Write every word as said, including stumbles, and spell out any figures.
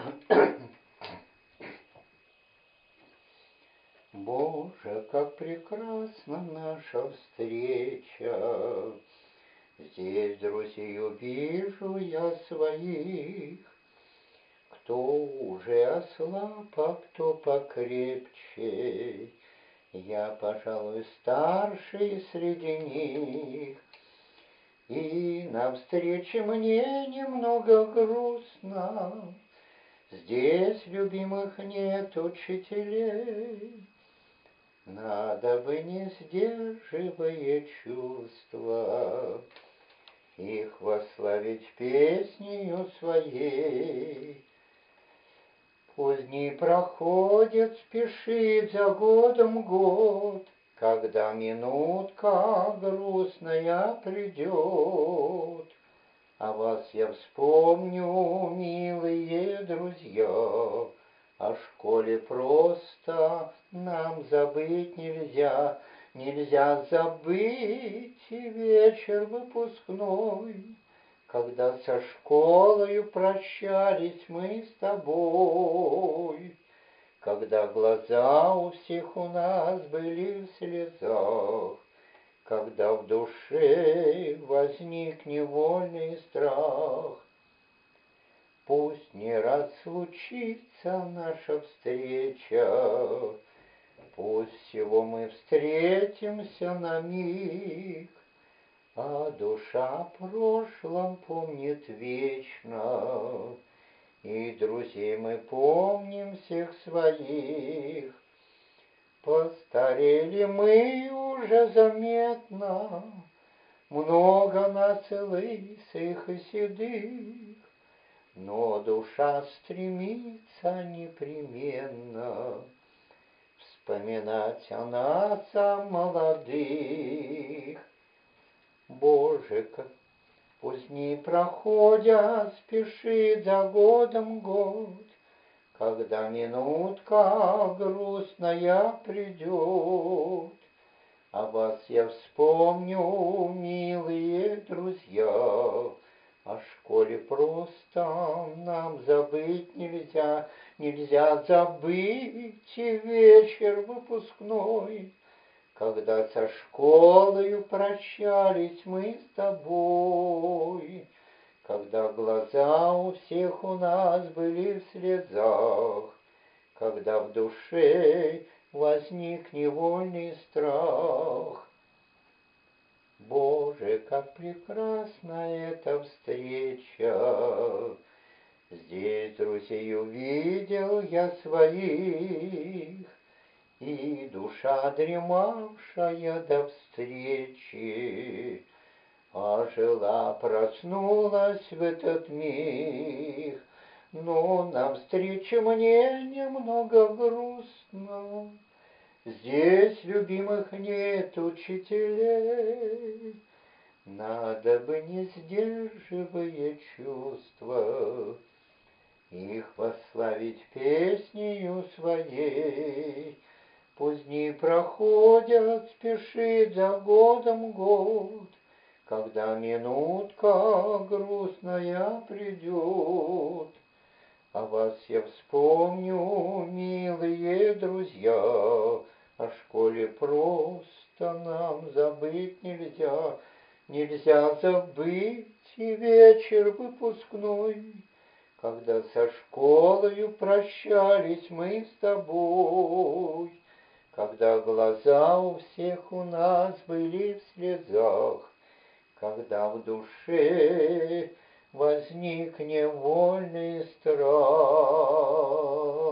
Боже, как прекрасна наша встреча! Здесь друзей вижу я своих, кто уже ослаб, а кто покрепче. Я, пожалуй, старший среди них, и навстречу мне немного грустно. Здесь любимых нет учителей. Надо бы, не сдерживая чувства, их восславить песнею своей. Пусть дни проходят, спешит за годом год, когда минутка грустная придет. А вас я вспомню, милые друзья, о школе просто нам забыть нельзя. Нельзя забыть и вечер выпускной, когда со школою прощались мы с тобой, когда глаза у всех у нас были в слезах, когда в душе возник невольный страх. Пусть не раз случится наша встреча, пусть всего мы встретимся на миг, а душа о прошлом помнит вечно, и друзей мы помним всех своих. Постарели мы уже заметно, много нас и лысых, и седых, но душа стремится непременно вспоминать о нас, о молодых. Боже, как пусть дни проходят, спешит за годом год, когда минутка грустная придет. А вас я вспомню, милые друзья, о школе просто нам забыть нельзя. Нельзя забыть и вечер выпускной, когда со школою прощались мы с тобой, когда глаза у всех у нас были в слезах, когда в душе возник невольный страх. Боже, как прекрасна эта встреча! Здесь друзей увидел я своих, и душа, дремавшая до встречи, ожила, проснулась в этот миг. Но навстречу мне немного грустно, здесь любимых нет учителей. Надо бы, не сдерживая чувства, их восславить песнею своей. Пусть дни проходят, спешит за годом год, когда минутка грустная придет. А вас я вспомню, милые друзья, о школе просто нам забыть нельзя. Нельзя забыть и вечер выпускной, когда со школою прощались мы с тобой, когда глаза у всех у нас были в слезах, когда в душе возник невольный страх.